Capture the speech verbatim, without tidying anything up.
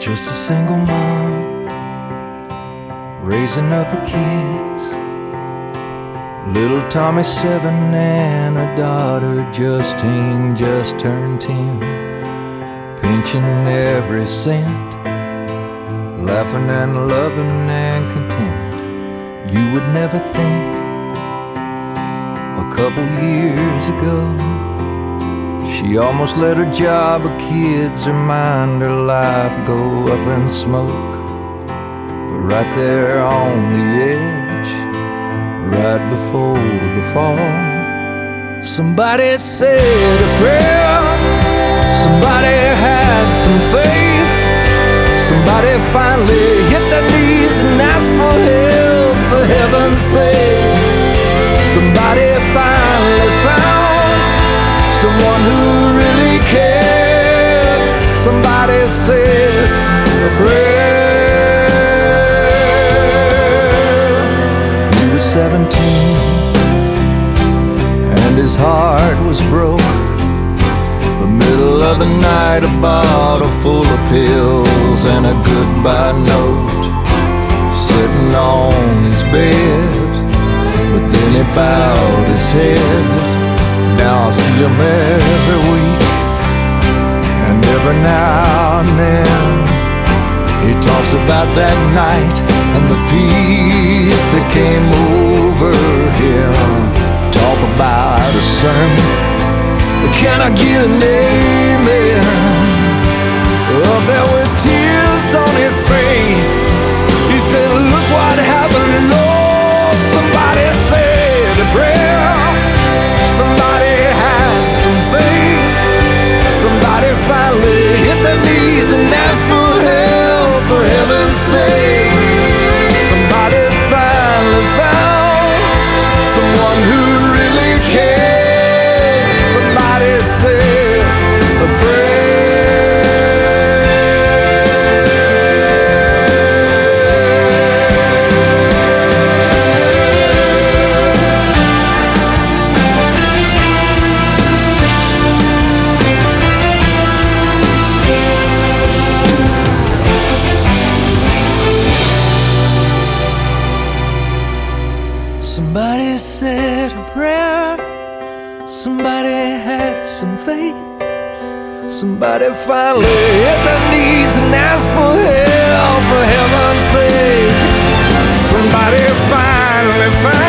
just a single mom raising up her kids. Little Tommy's seven and her daughter Justine just turned ten, pinching every cent, laughing and loving and content. You would never think a couple years ago she almost let her job, her kids, her mind, her life go up in smoke. But right there on the edge, right before the fall, somebody said a prayer, somebody had some faith, somebody finally hit their knees and asked for help, for heaven's sake. Somebody finally found someone who really cares. Somebody said a prayer. He was seventeen and his heart was broke. The middle of the night, a bottle full of pills and a goodbye note sitting on his bed. But then he bowed his head. Now I see him every week, and every now and then he talks about that night and the peace that came over him. Talk about a sermon, but can I get an amen? Up there with tears on his face, he said, look what happened, Lord. Somebody said a prayer, somebody had some faith, somebody finally hit their knees and asked for help, for heaven's sake. Somebody finally found someone who really cares. Somebody said a prayer. Somebody said a prayer, somebody had some faith, somebody finally hit their knees and asked for help, for heaven's sake. Somebody finally found